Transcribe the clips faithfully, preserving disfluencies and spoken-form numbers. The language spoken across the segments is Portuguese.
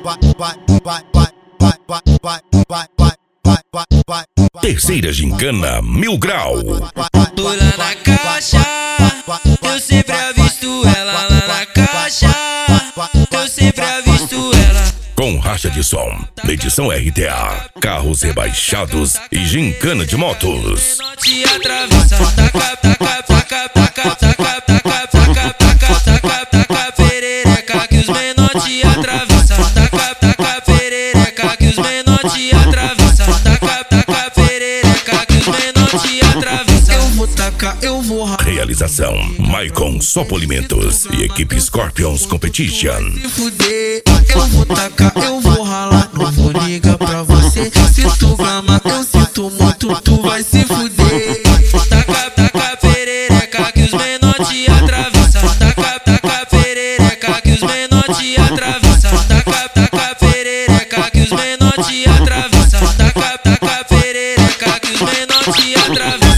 Terceira gincana Mil Grau. Tô lá na caixa, eu sempre avisto ela lá na caixa, eu sempre avisto ela. Com racha de som, edição R T A, carros rebaixados e gincana de motos. Te atravessa, taca, taca, taca, taca, taca, taca, taca, taca, taca, taca, perereca que os menor te atravessa, taca, taca, perereca que os menor te atravessa, taca, taca, perereca que os menor te atravessa. Eu vou tacar, eu vou ralar. Realização Maicon Sopolimentos e equipe Scorpions Competition. Se fuder, eu vou tacar, eu vou ralar, não vou ligar pra você. Se tu gama, eu sinto muito, tu vai se fuder. Taca, taca, perereca que os menor te atravessa, taca, taca, perereca que os menor te atravessa, taca, taca, perereca que os menor te atravessa, taca, taca, perereca que os menor te atravessa.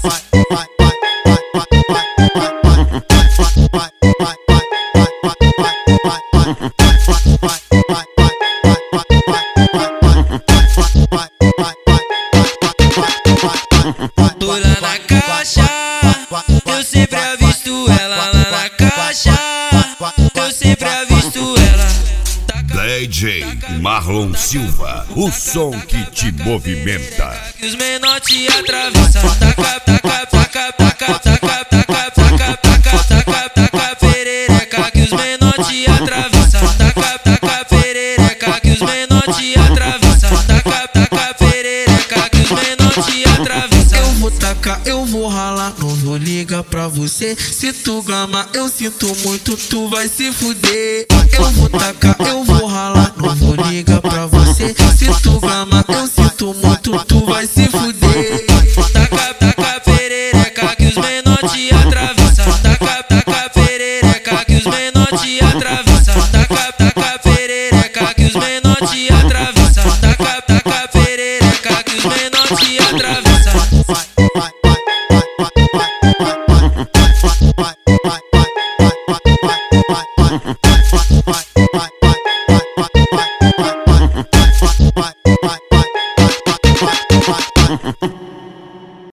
Tô lá na caixa, eu sempre avisto ela lá na caixa, eu sempre avisto ela. D J Marlon Silva, o som que te movimenta. Que os menor te atravessa, taca, taca, taca, taca, taca, taca, taca, taca, taca, taca, perereca que os menor te atravessa, taca, taca, perereca que os menor te atravessa, taca, taca, perereca que os menor te atravessa. Eu vou tacar, eu vou ralar, não vou ligar pra você. Se tu gama, eu sinto muito, tu vai se fuder. Eu vou tacar, eu vou ralar, não vou ligar pra você. Se tu gama, eu sinto muito, tu vai se fuder. Taca, taca, perereca que os menor te atravessa.